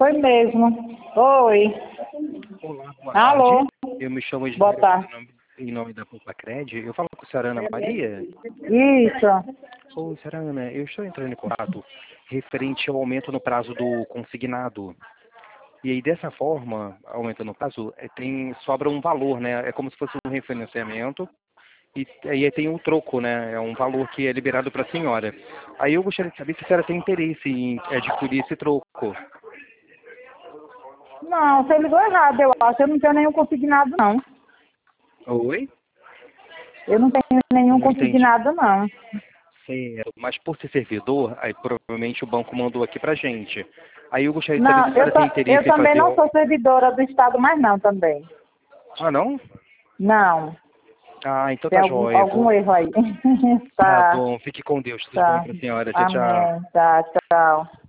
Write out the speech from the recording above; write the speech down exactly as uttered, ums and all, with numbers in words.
Foi mesmo. Oi. Olá, boa Alô. tarde. Eu me chamo Boa Ismael, tarde. em nome, em nome da Poupa-Cred. Eu falo com a senhora Ana Maria. Isso. Oi, senhora Ana, eu estou entrando em contato referente ao aumento no prazo do consignado. E aí, dessa forma, aumentando o prazo, é, tem, sobra um valor, né? É como se fosse um refinanciamento. E aí tem um troco, né? É um valor que é liberado para a senhora. Aí eu gostaria de saber se a senhora tem interesse em adquirir esse troco. Não, você ligou errado, eu acho. Eu não tenho nenhum consignado, não. Oi? Eu não tenho nenhum Não entendi. consignado, não. Certo, mas por ser servidor, aí provavelmente o banco mandou aqui pra gente. Aí eu gostaria de saber se a Não, eu, senhora tem ta- eu interesse em também fazer... não o- sou servidora do Estado mais não, também. Ah, não? Não. Ah, então Tem tá algum, jóia. algum Vou... erro aí. Tá Tá, bom, fique com Deus. Tudo de bom tá. pra senhora. Tchau, tchau. Amém. Tá, tchau.